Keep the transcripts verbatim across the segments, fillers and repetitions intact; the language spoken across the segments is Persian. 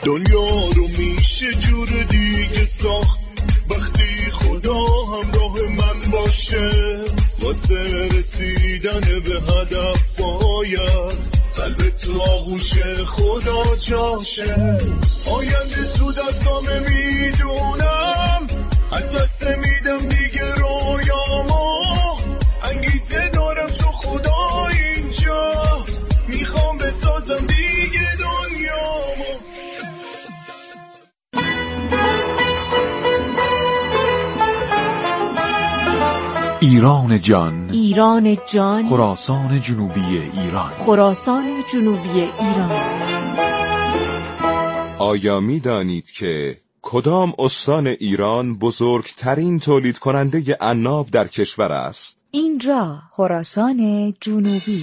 دنیا رو میشه جور دیگه ساخت وقتی خدا همراه من باشه. واسه رسیدن به هدف باید قلب تو آغوش خدا جاشه. آینده تو دستامه میدونم، از دست میدم دیگه رویامو. انگیزه دارم چون خدا اینجاست، میخوام بسازم دیگه دنیامو. ایران جان، ایران جان، خراسان جنوبی ایران، خراسان جنوبی ایران. آیا می دانید که کدام استان ایران بزرگترین تولید کننده عناب در کشور است؟ اینجا خراسان جنوبی.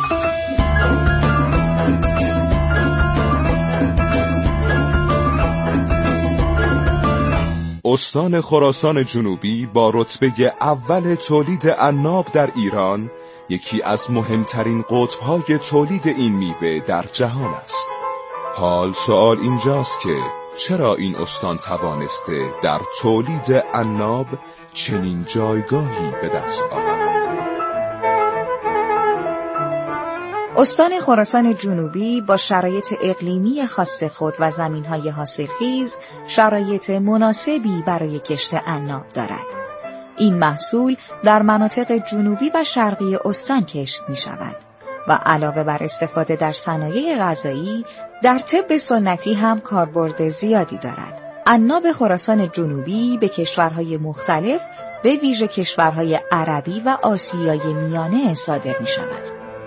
استان خراسان جنوبی با رتبه اول تولید عناب در ایران یکی از مهمترین قطب‌های تولید این میوه در جهان است. حال سوال اینجاست که چرا این استان توانسته در تولید عناب چنین جایگاهی به دست آورد؟ استان خراسان جنوبی با شرایط اقلیمی خاص خود و زمین‌های حاصلخیز شرایط مناسبی برای کشت عناب دارد. این محصول در مناطق جنوبی و شرقی استان کشت می‌شود و علاوه بر استفاده در صنایع غذایی، در طب سنتی هم کاربرد زیادی دارد. عناب خراسان جنوبی به کشورهای مختلف، به ویژه کشورهای عربی و آسیای میانه صادر می‌شود.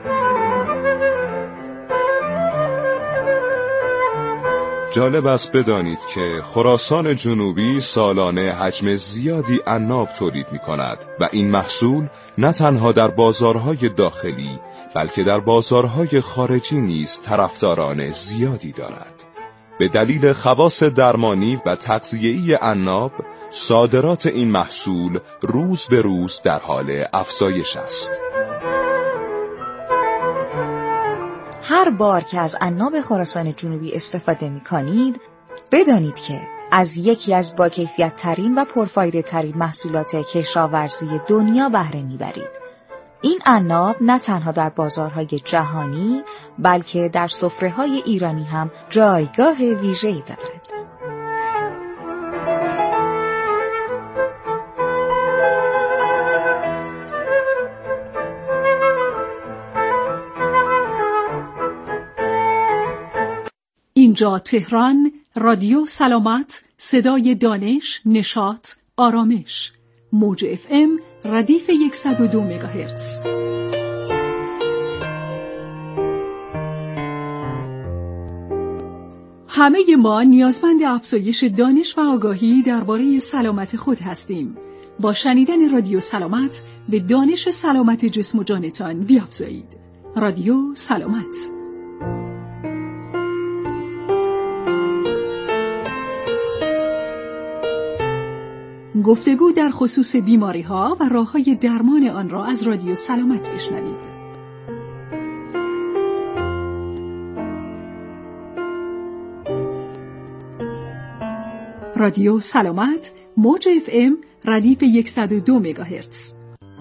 جالب است بدانید که خراسان جنوبی سالانه حجم زیادی عناب تولید می کند و این محصول نه تنها در بازارهای داخلی بلکه در بازارهای خارجی نیز طرفداران زیادی دارد. به دلیل خواص درمانی و تغذیه‌ای عناب، صادرات این محصول روز به روز در حال افزایش است. هر بار که از عناب خراسان جنوبی استفاده می کنید، بدانید که از یکی از با کیفیت ترین و پرفایده ترین محصولات کشاورزی دنیا بهره می برید. این عناب نه تنها در بازارهای جهانی بلکه در سفره‌های ایرانی هم جایگاه ویژه‌ای دارد. اینجا تهران، رادیو سلامت، صدای دانش، نشاط، آرامش، موج اف ام ردیف صد و دو مگاهرتز. همه ما نیازمند افزایش دانش و آگاهی درباره سلامت خود هستیم. با شنیدن رادیو سلامت به دانش سلامت جسم و جانتان بیافزایید. رادیو سلامت. گفتگو در خصوص بیماری‌ها و راه‌های درمان آن را از رادیو سلامت بشنوید. رادیو سلامت، موج اف ام ردیف صد و دو مگاهرتز.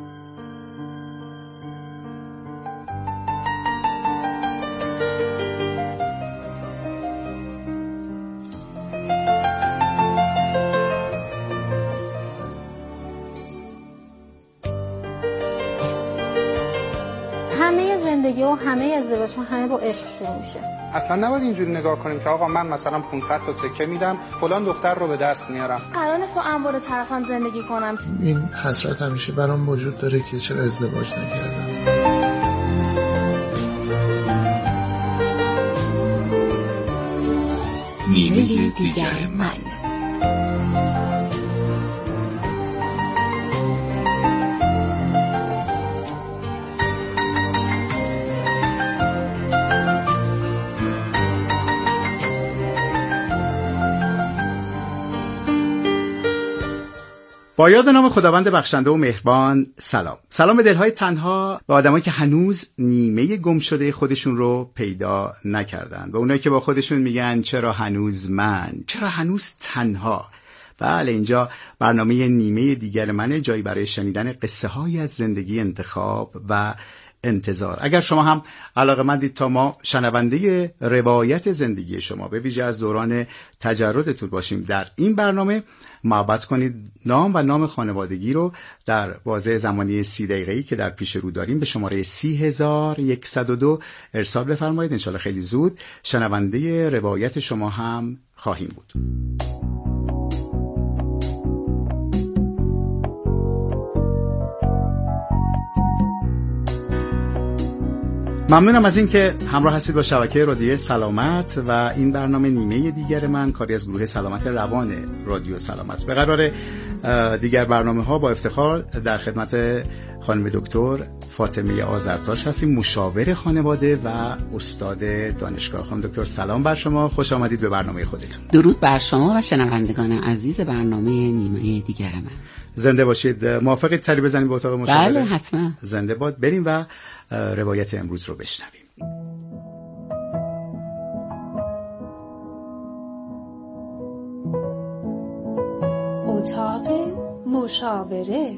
همه زندگی و همه ازدواج‌ها همه با عشق شروع میشه. اصلا نباید اینجوری نگاه کنیم که آقا من مثلا پانصد تا سکه میدم فلان دختر رو به دست میارم. قرار نیست با انبار طرفم زندگی کنم. این حسرت همیشه برام وجود داره که چرا ازدواج نکردم. نیمه دیگر من. با یاد نام خداوند بخشنده و مهربان. سلام. سلام به دلهای تنها، به آدمایی که هنوز نیمه گم شده خودشون رو پیدا نکردن، به اونایی که با خودشون میگن چرا هنوز من، چرا هنوز تنها. بله، اینجا برنامه نیمه دیگر منه، جایی برای شنیدن قصه هایی از زندگی، انتخاب و انتظار. اگر شما هم علاقه‌مندید تا ما شنونده روایت زندگی شما به ویژه از دوران تجردتون باشیم در این برنامه، محبت کنید نام و نام خانوادگی رو در بازه زمانی سی دقیقه‌ای که در پیش رو داریم به شماره سی هزار و صد و دو ارسال بفرمایید. انشالله خیلی زود شنونده روایت شما هم خواهیم بود. ممنونم از این که همراه هستید با شبکه رادیو سلامت و این برنامه نیمه دیگر من، کاری از گروه سلامت روان رادیو سلامت. به قرار دیگر برنامه ها با افتخار در خدمت خانم دکتر فاطمه آذرتاش هستیم، مشاور خانواده و استاد دانشگاه. خانم دکتر سلام بر شما، خوش آمدید به برنامه خودتون. درود بر شما و شنوندگان عزیز برنامه نیمه دیگر من. زنده باشید. موافقید سری بزنیم به اتاق مشاوره؟ بله حتما. زنده باد. بریم و روایت امروز رو بشنویم. اتاق مشاوره.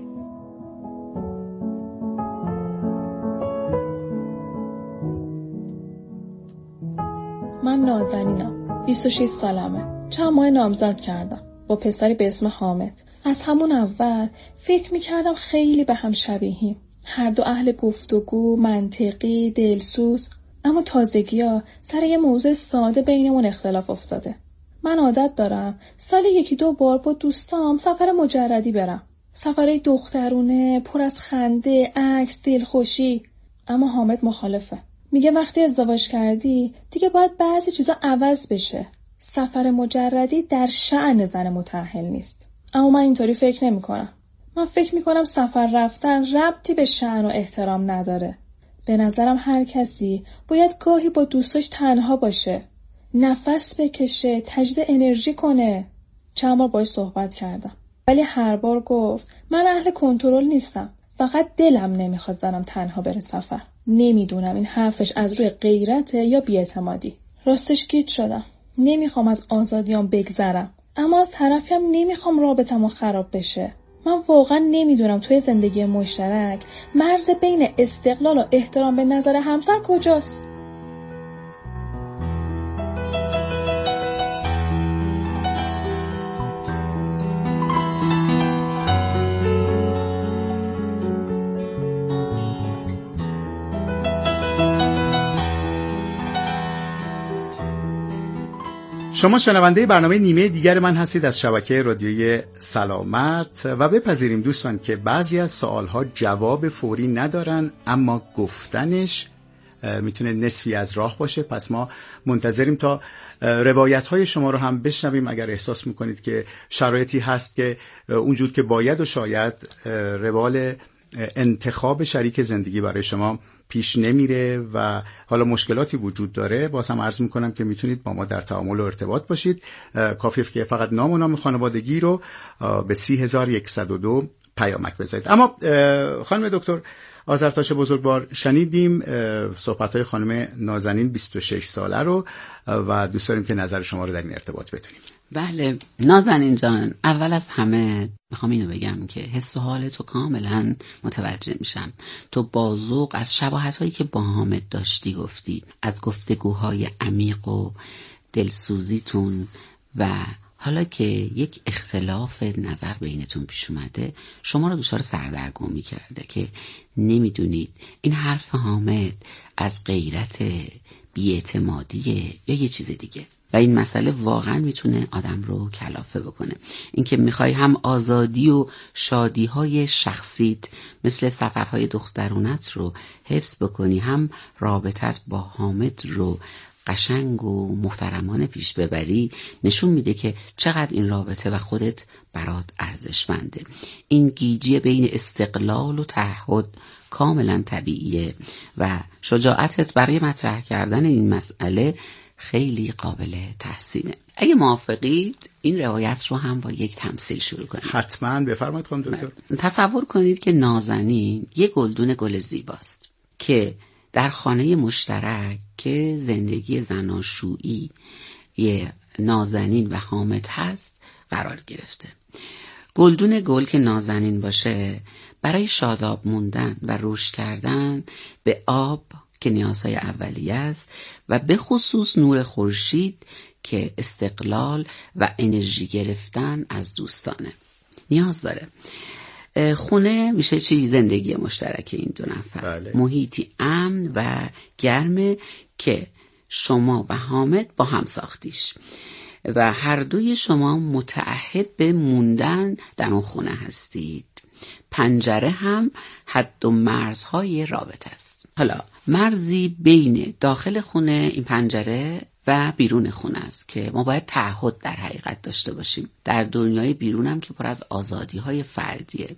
من نازنینم، بیست و شش سالمه. چند ماه نامزد کردم با پسری به اسم حامد. از همون اول فکر میکردم خیلی به هم شبیهیم، هر دو اهل گفتگو، منطقی، دلسوز. اما تازگی‌ها سر یه موضوع ساده بینمون اختلاف افتاده. من عادت دارم سال یکی دو بار با دوستام سفر مجردی برم، سفرهای دخترونه پر از خنده، عکس، دلخوشی. اما حامد مخالفه، میگه وقتی ازدواج کردی دیگه باید بعضی چیزا عوض بشه. سفر مجردی در شأن زن متأهل نیست. اما من اینطوری فکر نمی کنم. من فکر می کنم سفر رفتن ربطی به شأن و احترام نداره. به نظرم هر کسی باید گاهی با دوستاش تنها باشه، نفس بکشه، تجدید انرژی کنه. چند بار باهاش صحبت کردم ولی هر بار گفت من اهل کنترل نیستم، فقط دلم نمیخواد زنم تنها بره سفر. نمیدونم این حرفش از روی غیرته یا بی‌اعتمادی. راستش گیج شدم. نمیخوام از آزادیام بگذرم، اما از طرفی هم نمیخوام رابطمون خراب بشه. من واقعا نمیدونم توی زندگی مشترک مرز بین استقلال و احترام به نظر همسر کجاست. شما شنونده برنامه نیمه دیگر من هستید از شبکه رادیوی سلامت و بپذیریم دوستان که بعضی از سوالها جواب فوری ندارن، اما گفتنش میتونه نصفی از راه باشه. پس ما منتظریم تا روایت های شما رو هم بشنویم. اگر احساس میکنید که شرایطی هست که اونجور که باید و شاید روال انتخاب شریک زندگی برای شما پیش نمیره و حالا مشکلاتی وجود داره، باز هم عرض میکنم که میتونید با ما در تعامل و ارتباط باشید. کافیه که فقط نام و نام خانوادگی رو به سی هزار و صد و دو پیامک بذارید. اما خانم دکتر آذرتاش بزرگوار، شنیدیم صحبت‌های خانم نازنین بیست و شش ساله رو و دوست داریم که نظر شما رو در این ارتباط بدونیم. بله نازنین جان، اول از همه میخوام اینو بگم که حس و حال تو کاملا متوجه میشم. تو با ذوق از شباهت‌هایی که با حامد داشتی گفتی، از گفتگوهای عمیق و دلسوزیتون و حالا که یک اختلاف نظر بینتون پیش اومده شما رو دچار سردرگمی کرده که نمیدونید این حرف حامد از غیرت، بی‌اعتمادیه یا یه چیز دیگه. و این مسئله واقعا میتونه آدم رو کلافه بکنه. اینکه میخوای هم آزادی و شادیهای شخصیت مثل سفرهای دخترونت رو حفظ بکنی، هم رابطت با حامد رو قشنگ و محترمانه پیش ببری، نشون میده که چقدر این رابطه و خودت برات ارزشمنده. این گیجی بین استقلال و تعهد کاملا طبیعیه و شجاعتت برای مطرح کردن این مسئله خیلی قابل تحسینه. اگه موافقید این روایت رو هم با یک تمثیل شروع کنیم. حتما بفرمایید خانم دکتر. تصور کنید که نازنین یه گلدون گل زیباست که در خانه مشترک که زندگی زناشویی یه نازنین و حامد هست قرار گرفته. گلدون گل که نازنین باشه برای شاداب موندن و رشد کردن به آب که نیازهای اولیه است و به خصوص نور خورشید که استقلال و انرژی گرفتن از دوستانه نیاز داره. خونه میشه چی؟ زندگی مشترک این دو نفر. بله. محیطی امن و گرمه که شما و حامد با هم ساختیش و هر دوی شما متعهد به موندن در اون خونه هستید. پنجره هم حد و مرزهای رابطه است. حالا مرزی بین داخل خونه این پنجره و بیرون خونه است که ما باید تعهد در حقیقت داشته باشیم. در دنیای بیرون هم که پر از آزادی های فردیه.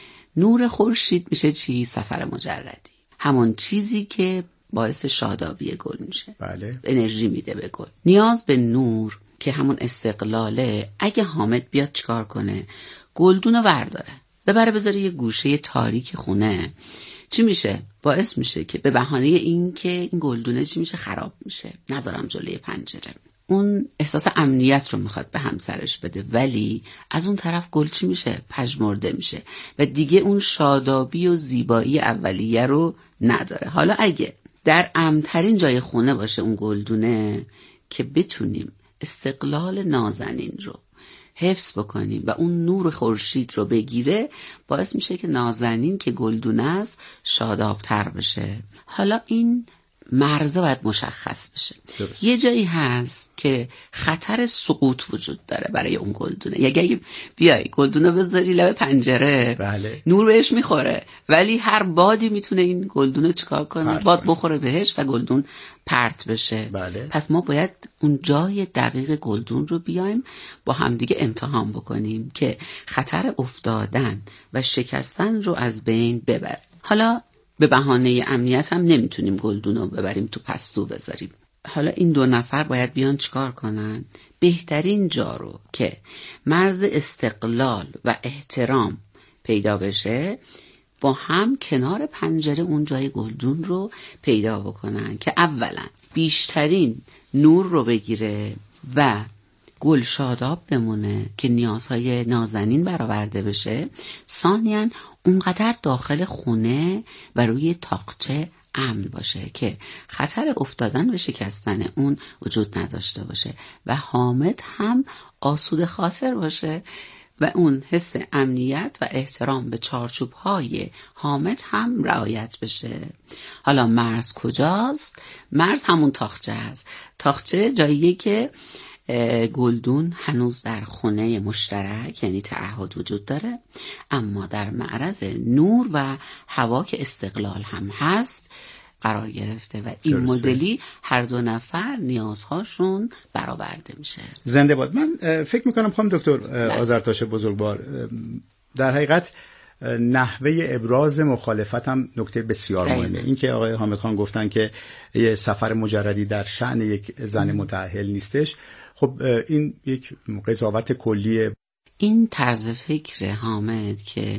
نور خورشید میشه چی؟ سفر مجردی، همون چیزی که باعث شادابی گل میشه. بله. انرژی میده به گل. نیاز به نور که همون استقلاله. اگه حامد بیاد چیکار کنه؟ گلدونو ورداره ببره بذاره یه گوشه تاریک خونه، چی میشه؟ باعث میشه که به بهانه این که این گلدونه چی میشه؟ خراب میشه، نذارم جلوی پنجره. اون احساس امنیت رو میخواد به همسرش بده، ولی از اون طرف گل چی میشه؟ پژمرده میشه و دیگه اون شادابی و زیبایی اولیه رو نداره. حالا اگه در امن‌ترین جای خونه باشه اون گلدونه که بتونیم استقلال نازنین رو حفظ بکنیم و اون نور خورشید رو بگیره، باعث میشه که نازنین که گلدونه است شادابتر بشه. حالا این مرزه باید مشخص بشه. درست. یه جایی هست که خطر سقوط وجود داره برای اون گلدونه. یه اگه بیای گلدونه بذاری لب پنجره، بله. نور بهش میخوره، ولی هر بادی میتونه این گلدونه چیکار کنه؟ باد بخوره بهش و گلدون پرت بشه. بله. پس ما باید اون جای دقیق گلدون رو بیایم با همدیگه امتحان بکنیم که خطر افتادن و شکستن رو از بین ببره. حالا به بهانه امنیت هم نمیتونیم گلدون رو ببریم تو پستو بذاریم. حالا این دو نفر باید بیان چیکار کنن؟ بهترین جا رو که مرز استقلال و احترام پیدا بشه با هم کنار پنجره اون جای گلدون رو پیدا بکنن که اولا بیشترین نور رو بگیره و گل شاداب بمونه که نیازهای نازنین برآورده بشه. ثانیاً اونقدر داخل خونه و روی تاقچه امن باشه که خطر افتادن و شکستن اون وجود نداشته باشه و حامد هم آسوده خاطر باشه و اون حس امنیت و احترام به چارچوب‌های حامد هم رعایت بشه. حالا مرز کجاست؟ مرز همون تاقچه است. تاقچه جاییه که گلدون هنوز در خونه مشترک یعنی تعهد وجود داره، اما در معرض نور و هوا که استقلال هم هست قرار گرفته و این درسته. مدلی هر دو نفر نیازهاشون برآورده میشه. زنده باد. من فکر میکنم خانم دکتر آذرتاش بزرگوار در حقیقت نحوه ابراز مخالفت هم نکته بسیار مهمه. این که آقای حامد خان گفتن که یه سفر مجردی در شأن یک زن متأهل نیستش، خب این یک قضاوت کلیه. این طرز فکر حامد که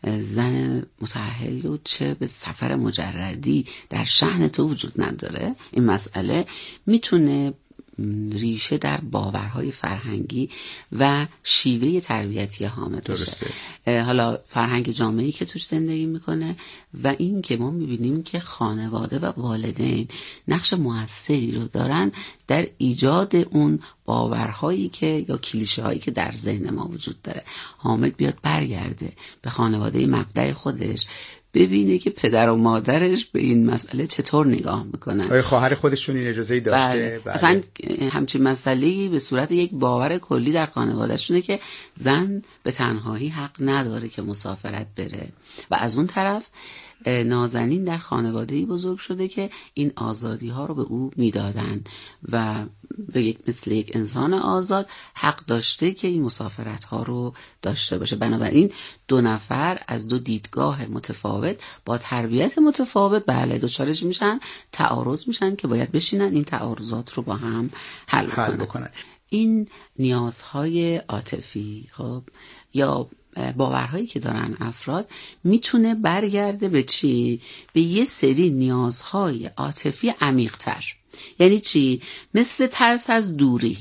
زن متأهل رو چه به سفر مجردی در شأن تو وجود نداره، این مسئله میتونه ریشه در باورهای فرهنگی و شیوه تربیتی حامد باشه. حالا فرهنگ جامعه‌ای که توش زندگی میکنه و این که ما میبینیم که خانواده و والدین نقش موثری رو دارن در ایجاد اون باورهایی که یا کلیشه هایی که در ذهن ما وجود داره. حامد بیاد برگرده به خانواده مبدأ خودش، ببینه که پدر و مادرش به این مسئله چطور نگاه میکنن. آیا خواهر خودشون این اجازه‌ای داشته؟ بله. بله. اصلا همچین مسئله‌ای به صورت یک باور کلی در خانواده‌شونه که زن به تنهایی حق نداره که مسافرت بره و از اون طرف نازنین در خانواده‌ای بزرگ شده که این آزادی ها رو به او میدادن و به یک مثل یک انسان آزاد حق داشته که این مسافرت ها رو داشته باشه. بنابراین دو نفر از دو دیدگاه متفاوت با تربیت متفاوت بله دوچارش میشن، تعارض میشن که باید بشینن این تعارضات رو با هم حل, حل بکنن. این نیازهای عاطفی خب یا باورهایی که دارن افراد میتونه برگرده به چی؟ به یه سری نیازهای عاطفی عمیق‌تر. یعنی چی؟ مثل ترس از دوری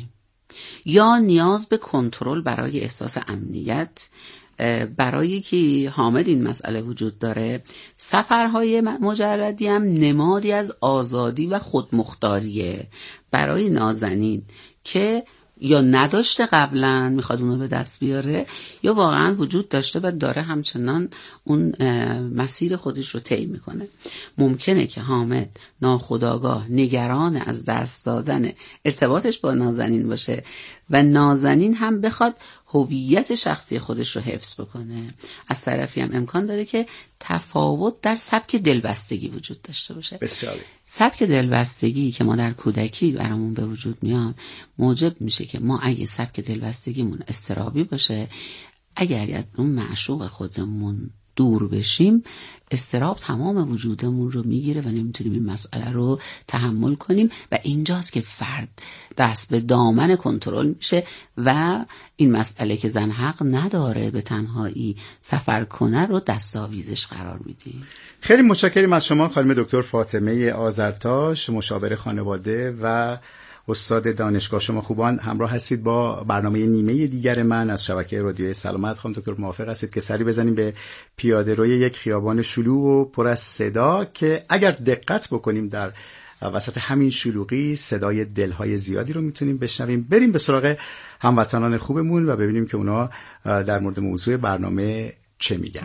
یا نیاز به کنترل برای احساس امنیت. برای که حامد این مسئله وجود داره، سفرهای مجردی هم نمادی از آزادی و خودمختاریه برای نازنین که یا نداشته قبلا میخواد اونو به دست بیاره یا واقعا وجود داشته و داره همچنان اون مسیر خودش رو طی میکنه. ممکنه که حامد ناخودآگاه نگران از دست دادن ارتباطش با نازنین باشه و نازنین هم بخواد هویت شخصی خودش رو حفظ بکنه. از طرفی هم امکان داره که تفاوت در سبک دلبستگی وجود داشته باشه. بسیاری. سبک دلبستگی که ما در کودکی برامون به وجود میاد موجب میشه که ما اگه سبک دلبستگیمون اضطرابی باشه، اگر از اون معشوق خودمون دور بشیم اضطراب تمام وجودمون رو میگیره و نمیتونیم این مسئله رو تحمل کنیم و اینجاست که فرد دست به دامن کنترل میشه و این مسئله که زن حق نداره به تنهایی سفر کنه رو دستاویزش قرار میدیم. خیلی متشکرم از شما خانم دکتر فاطمه آذرتاش، مشاور خانواده و استاد دانشگاه. شما خوبان همراه هستید با برنامه نیمه دیگر من از شبکه رادیوی سلامت. خانم دکتر موافق هستید که سری بزنیم به پیاده روی یک خیابان شلوغ و پر از صدا که اگر دقت بکنیم در وسط همین شلوغی صدای دلهای زیادی رو میتونیم بشنویم. بریم به سراغ هموطنان خوبمون و ببینیم که اونا در مورد موضوع برنامه چه میگن.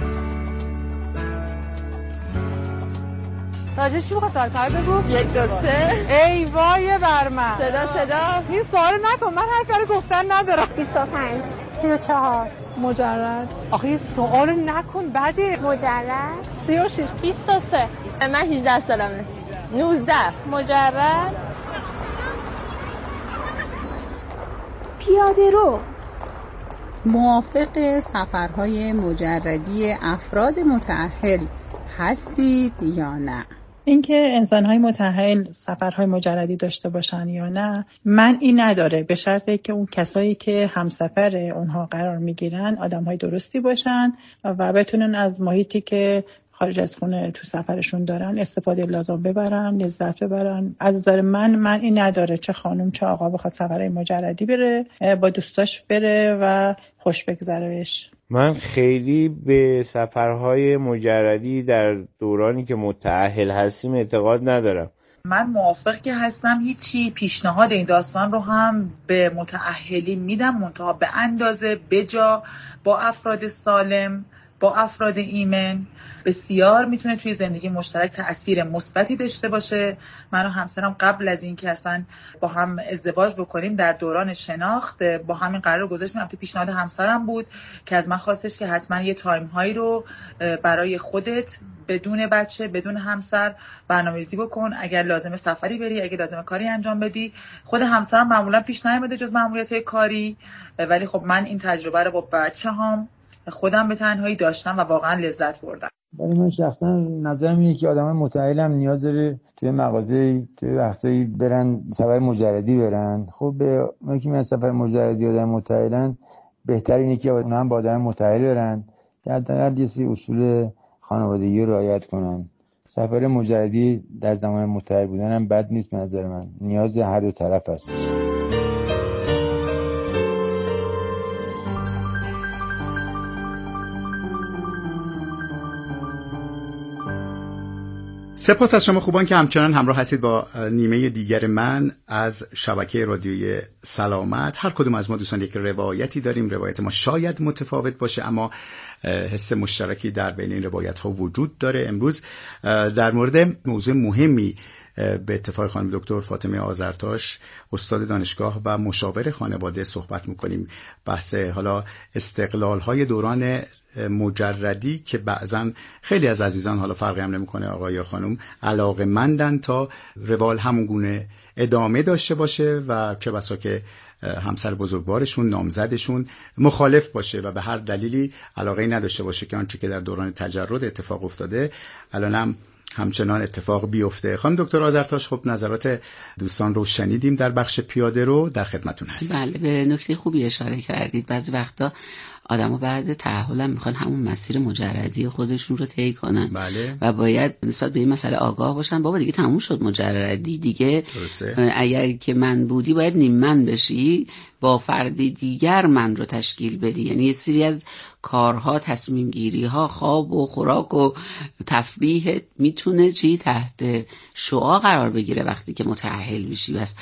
راجعش چی بخواه سوال کار بگو؟ یک دو سه ای وای بر من صدا صدا این سوال نکن، من هر کاری گفتن ندارم. بیست و پنج سی و چهار مجرد. آخه یه سوال نکن بده. مجرد سی و شش بیست و سه من هجده سالمه. نوزده مجرد. پیاده رو. موافق سفرهای مجردی افراد متأهل هستید یا نه؟ اینکه انسان‌های متأهل سفرهای مجردی داشته باشن یا نه من این نداره، به شرطی که اون کسایی که همسفر اونها قرار میگیرن آدم‌های درستی باشن و بتونن از محیطی که خارج از خونه تو سفرشون دارن استفاده لازم ببرن، لذت ببرن. از نظر من من این نداره چه خانم چه آقا بخواد سفرهای مجردی بره، با دوستاش بره و خوش بگذرهش. من خیلی به سفرهای مجردی در دورانی که متأهل هستیم اعتقاد ندارم. من موافق که هستم، هیچی پیشنهاد این داستان رو هم به متأهلین میدم، منتها به اندازه، بجا، با افراد سالم، با افراد ایمن. بسیار میتونه توی زندگی مشترک تأثیر مثبتی داشته باشه. من و همسرم قبل از این که اصلا با هم ازدواج بکنیم در دوران شناخت با همین قرار گذاشتیم. البته پیشنهاد همسرم بود که از من خواستش که حتما یه تایم هایی رو برای خودت بدون بچه بدون همسر برنامه‌ریزی بکن، اگر لازمه سفری بری، اگر لازمه کاری انجام بدی. خود همسرم معمولا پیش نمیاد جز ماموریت‌های کاری، ولی خب من این تجربه رو با بچه‌هام خودم به تنهایی داشتم و واقعا لذت بردم. ولی من شخصا نظرم اینه که آدم متأهل هم نیاز داره توی مغازه توی وقتایی برن سفر مجردی برن. خب به ما که من سفر مجردی آدم متأهلن بهتر اینه که اونا هم با آدم متأهل برن که حداقل یه سری اصول خانوادگی رو رعایت کنن. سفر مجردی در زمان متأهل بودن هم بد نیست به نظر من، نیاز هر دو طرف هست. سپاس از شما خوبان که همچنان همراه هستید با نیمه دیگر من از شبکه رادیوی سلامت. هر کدوم از ما دوستان یک روایتی داریم، روایت ما شاید متفاوت باشه اما حس مشترکی در بین این روایت ها وجود داره. امروز در مورد موضوع مهمی به اتفاق خانم دکتر فاطمه آذرتاش استاد دانشگاه و مشاور خانواده صحبت میکنیم. بحث حالا استقلال های دوران مجردی که بعضن خیلی از عزیزان، حالا فرقی هم نمیکنه آقا یا خانم، علاقه‌مندن تا روال همون گونه ادامه داشته باشه و چه بسا که همسر بزرگوارشون، نامزدشون مخالف باشه و به هر دلیلی علاقه نداشته باشه که آنچه که در دوران تجرد اتفاق افتاده الانم همچنان اتفاق بیفته. خانم دکتر آذرتاش، خب نظرات دوستان رو شنیدیم در بخش پیاده رو، در خدمتون هستیم. بله، به نکته خوبی اشاره کردید. بعضی وقتا آدم‌ها بعد تأهل هم میخوان همون مسیر مجردی خودشون رو طی کنن. بله. و باید نسبت به این مسئله آگاه باشن. بابا دیگه تموم شد مجردی دیگه. درسته. اگر که من بودی باید نیم من بشی، با فرد دیگر من رو تشکیل بدی. یعنی یه سری از کارها، تصمیم گیری ها، خواب و خوراک و تفریح میتونه چی تحت شعاع قرار بگیره وقتی که متأهل بشی. بس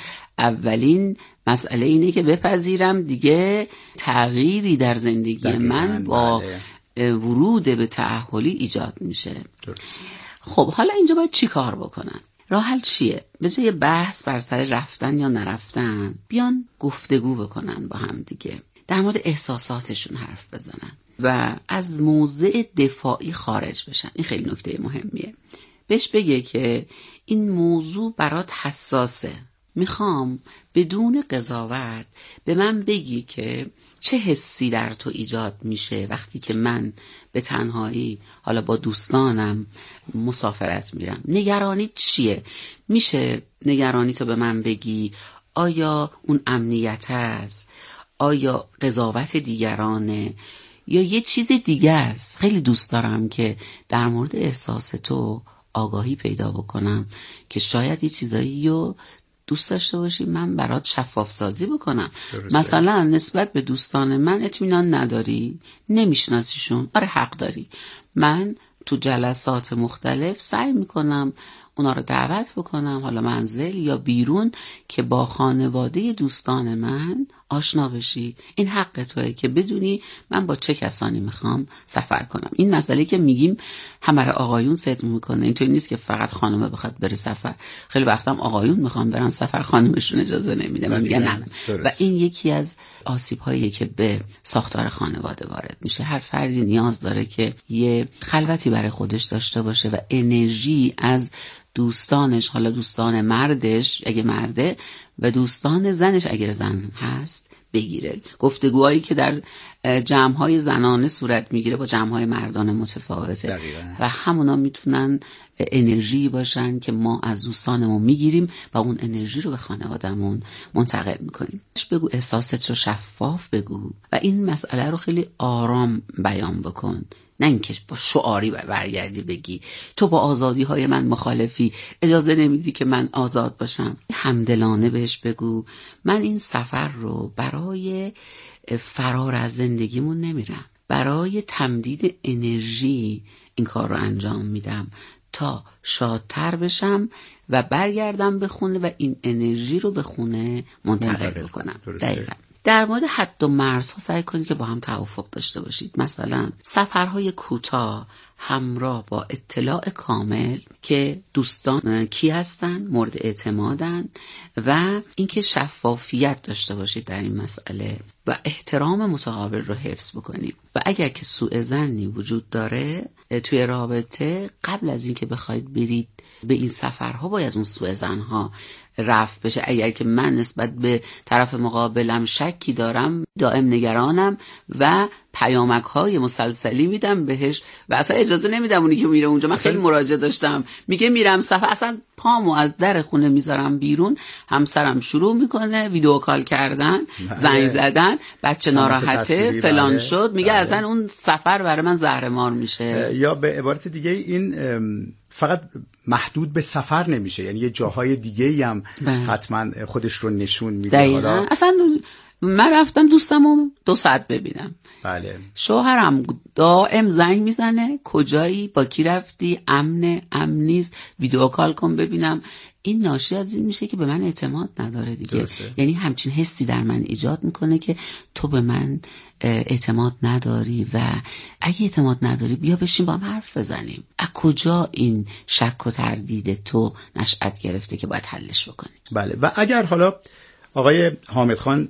اولین مسئله اینه که بپذیرم دیگه تغییری در زندگی من با بله. ورود به تأهلی ایجاد میشه. درست. خب حالا اینجا باید چی کار بکنن؟ راه حل چیه؟ به جای بحث بر سر رفتن یا نرفتن، بیان گفتگو بکنن با هم دیگه، در مورد احساساتشون حرف بزنن و از موضع دفاعی خارج بشن. این خیلی نکته مهمیه. بهش بگه که این موضوع برات حساسه، میخوام بدون قضاوت به من بگی که چه حسی در تو ایجاد میشه وقتی که من به تنهایی حالا با دوستانم مسافرت میرم. نگرانی چیه؟ میشه نگرانی تو به من بگی؟ آیا اون امنیت است؟ آیا قضاوت دیگرانه؟ یا یه چیز دیگه است؟ خیلی دوست دارم که در مورد احساس تو آگاهی پیدا بکنم که شاید یه چیزایی رو دوست داشته باشی من برات شفاف سازی بکنم. درسته. مثلا نسبت به دوستان من اطمینان نداری، نمیشناسیشون. آره حق داری. من تو جلسات مختلف سعی میکنم اونا رو دعوت بکنم، حالا منزل یا بیرون، که با خانواده دوستان من آشنا بشی. این حق توئه که بدونی من با چه کسانی میخوام سفر کنم. این مسئله که میگیم همه آقایون صدق میکنه، اینطوری نیست که فقط خانمه بخواد بره سفر. خیلی وقتا هم آقایون میخوام برن سفر، خانمشون اجازه نمیده و میگن نه. و این یکی از آسیب هایی که به ساختار خانواده وارد میشه. هر فردی نیاز داره که یه خلوتی برای خودش داشته باشه و انرژی از دوستانش، حالا دوستان مردش اگه مرده و دوستان زنش اگر زن هست بگیره. گفتگوهایی که در جمع‌های زنانه صورت میگیره با جمع‌های مردانه متفاوته. دقیقاً. و همونا میتونن انرژی باشن که ما از دوستانمون میگیریم و اون انرژی رو به خانوادهمون منتقل میکنیم. بگو احساست رو شفاف بگو و این مسئله رو خیلی آرام بیان بکن، نه اینکه با شعاری برگردی بگی تو با آزادی های من مخالفی، اجازه نمیدی که من آزاد باشم. همدلانه بهش بگو من این سفر رو برای فرار از زندگیمون نمیرم، برای تمدید انرژی این کار رو انجام میدم تا شادتر بشم و برگردم به خونه و این انرژی رو به خونه منتقل بکنم. دقیقاً. در مورد حد و مرزها سعی کنید که با هم توافق داشته باشید. مثلا سفرهای کوتاه همراه با اطلاع کامل که دوستان کی هستن، مورد اعتمادن و اینکه شفافیت داشته باشید در این مسئله و احترام متقابل رو حفظ بکنید. و اگر که سوء ظنی وجود داره توی رابطه، قبل از اینکه بخواید برید به این سفرها باید اون سوء ظنها رفع بشه. اگر که من نسبت به طرف مقابلم شکی دارم، دائم نگرانم و پیامک های مسلسلی میدم بهش و اصلا اجازه نمیدم اونی که میره اونجا. من خیلی مراجعه داشتم، میگه میرم سفر، اصلا پامو از در خونه میذارم بیرون، همسرم شروع میکنه ویدیو کال کردن، زنگ زدن، بچه ناراحته فلان بله. شد میگه بله. اصلا اون سفر برای من زهرمار میشه. یا به عبارت دیگه این فقط محدود به سفر نمیشه، یعنی یه جاهای دیگه‌ای هم بله. حتما خودش رو نشون میده. حالا اصلا من رفتم دوستمو دو ساعت ببینم. بله. شوهرم دائم زنگ میزنه کجایی، با کی رفتی، امنه، امن نیست، ویدیو کال کن ببینم. این ناشی از این میشه که به من اعتماد نداره دیگه. درسته. یعنی همچین حسی در من ایجاد میکنه که تو به من اعتماد نداری و اگه اعتماد نداری بیا بشین با هم حرف بزنیم. از کجا این شک و تردید تو نشأت گرفته که باید حلش بکنیم؟ بله. و اگر حالا آقای حامد خان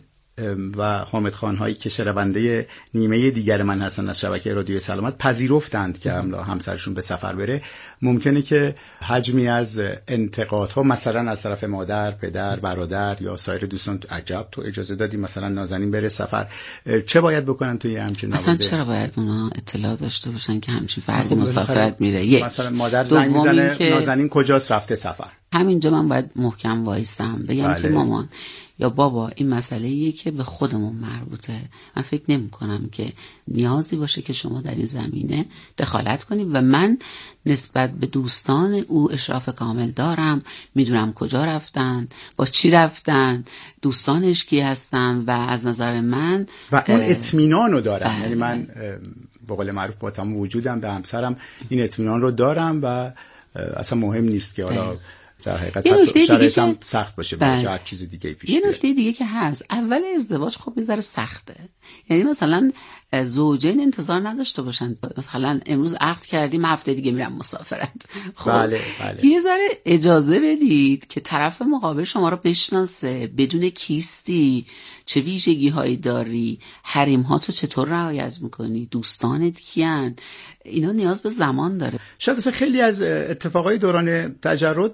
و حامد خان هایی که شنونده نیمه دیگر من هستن از شبکه رادیو سلامت پذیرفتند که همسرشون به سفر بره، ممکنه که حجمی از انتقادها مثلا از طرف مادر، پدر، برادر یا سایر دوستان عجب تو اجازه دادی مثلا نازنین بره سفر، چه باید بکنن توی همچین اصلا نواده؟ چرا باید اونا اطلاع داشته باشن که همچین فردی مسافرت میره؟ یک، مثلا مادر زنگ میزنه که نازنین کجاست رفته سفر، همینجا من باید محکم وایستم بگم بله. که مامان یا بابا این مسئله ایه که به خودمون مربوطه. من فکر نمی کنم که نیازی باشه که شما در این زمینه دخالت کنید و من نسبت به دوستان او اشراف کامل دارم، میدونم کجا رفتن، با چی رفتن، دوستانش کی هستن و از نظر من و اون اطمینان رو دارم. یعنی من به قول معروف با تمام وجودم به همسرم این اطمینان رو دارم و اصلا مهم نیست که حالا در حقیقت شرایط هم سخت باشه باشه هر چیز دیگه پیش بیاد. یه نکته دیگه که هست، اول ازدواج خب یه ذره سخته. یعنی مثلا زوجین انتظار نداشته باشن مثلا امروز عقد کردیم هفته دیگه میرم مسافرت. خب بله بله. یه ذره اجازه بدید که طرف مقابل شما رو بشناسه، بدون کیستی، چه ویژگی هایی داری، حریم ها تو چطور رعایت میکنی، دوستانت کیان، اینا نیاز به زمان داره. شاید اصلا خیلی از اتفاقای دوران تجرد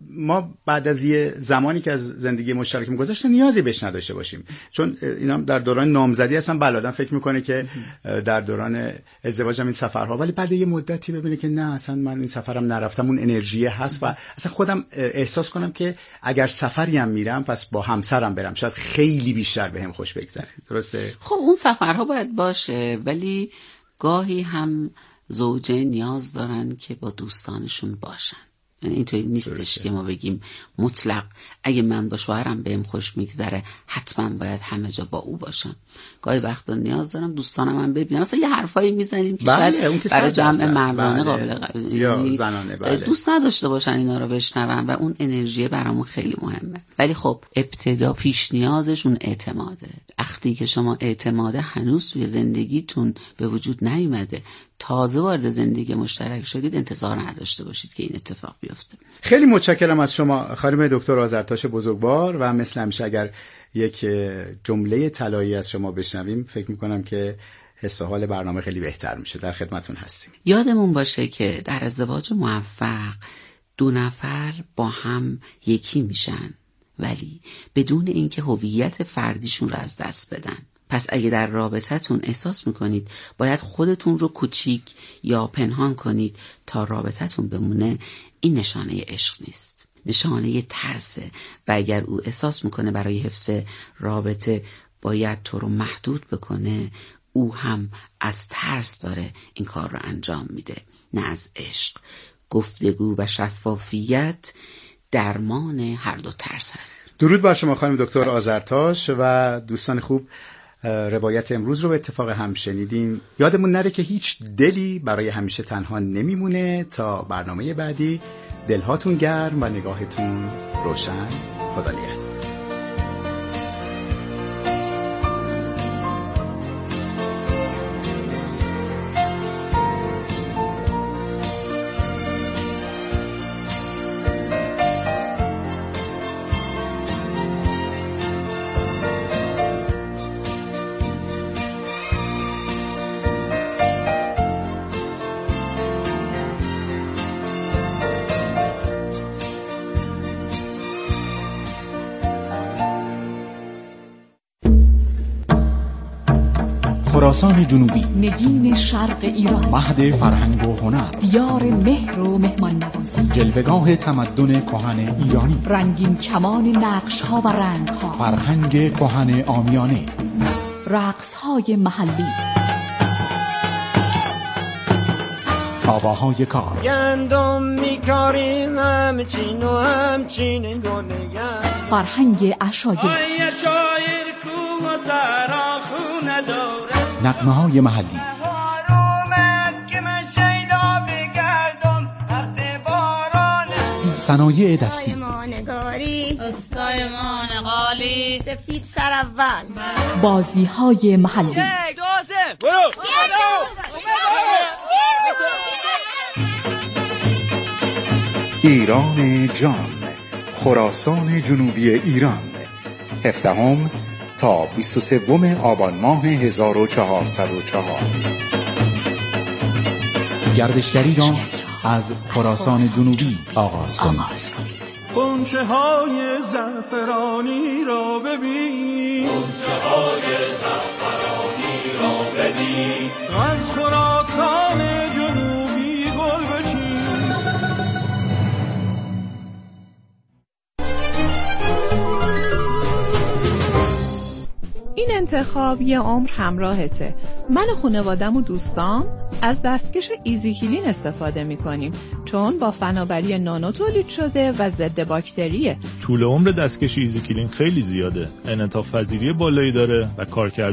ما بعد از یه زمانی که از زندگی مشترک می‌گذشت نیازی بهش نداشته باشیم، چون اینا در دوران نامزدی هستن بلادن فکر میکنه که در دوران ازدواج هم این سفرها، ولی بعد یه مدتی ببینه که نه اصلا من این سفرم نرفتم، اون انرژی هست و اصلا خودم احساس کنم که اگر سفری هم میرم پس با همسرم برم، شاید خیلی بیشتر بهم خوش بگذره. درسته؟ خب اون سفرها باید باشه، ولی گاهی هم زوجین نیاز دارن که با دوستانشون باشن. یعنی اینطوری نیستش که ما بگیم مطلق اگه من با شوهرم بهم خوش میگذره حتما باید همه جا با او باشم. گاهی وقتا نیاز دارم دوستانم هم ببینم، مثلا یه حرفایی میزنیم که بله، شاید برای جمع مردانه بله. قابل قبول یا زنانه بله. دوست نداشته باشن اینا رو بشنون و اون انرژی برامون خیلی مهمه. ولی خب ابتدا پیش نیازش اون اعتماده. وقتی که شما اعتماده هنوز توی زندگیتون به وجود نیومده، تازه وارد زندگی مشترک شدید، انتظار نداشته باشید که این اتفاق بیفته. خیلی متشکرم از شما خانم دکتر آذرتاش بزرگوار و مثل همیشه اگر یک جمله طلایی از شما بشنویم فکر میکنم که حس و حال برنامه خیلی بهتر میشه. در خدمتون هستیم. یادمون باشه که در ازدواج موفق دو نفر با هم یکی میشن، ولی بدون اینکه هویت فردیشون رو از دست بدن. پس اگه در رابطتون احساس میکنید باید خودتون رو کوچیک یا پنهان کنید تا رابطتون بمونه، این نشانه عشق نیست، نشانه ترسه. و اگر او احساس میکنه برای حفظ رابطه باید تو رو محدود بکنه، او هم از ترس داره این کار رو انجام میده، نه از عشق. گفتگو و شفافیت درمان هر دو ترس هست. درود بر شما خانم دکتر آذرتاش و دوستان خوب. روایت امروز رو به اتفاق هم شنیدیم. یادمون نره که هیچ دلی برای همیشه تنها نمیمونه. تا برنامه بعدی دلهاتون گرم و نگاهتون روشن. خدا نگهدار. خراسان جنوبی، نگین شرق ایران، مهد فرهنگ و هنر، دیار مهر و مهمان نوازی، جلوگاه تمدن کهن ایرانی، رنگین کمان نقش ها و رنگ ها، فرهنگ کهن عامیانه، رقص های محلی، آواهای کار، گندم میکاریم همچین و همچین گلگن، فرهنگ عشایر، عشایر کو و سراخو نداره، نغمه های محلی، صنایع دستی، مانگاری، سایمان قالی، سفید سراول، بازی های محلی، یک دو سه برو ایران جان، خراسان جنوبی ایران، هفدهم تا بیست و سوم آبان ماه هزار و چهارصد و چهار. گردشگری را از خراسان جنوبی آغاز کنید. غنچه های زعفرانی را ببین، غنچه های زعفرانی را ببین، از خراسان جنوبی گل بچین. این انتخاب یه عمر همراهته. من و خانوادم و دوستام از دستکش ایزیکلین استفاده میکنیم چون با فناوری نانو تولید شده و ضد باکتریه. طول عمر دستکش ایزیکلین خیلی زیاده، انعطاف پذیری بالایی داره و کارکرد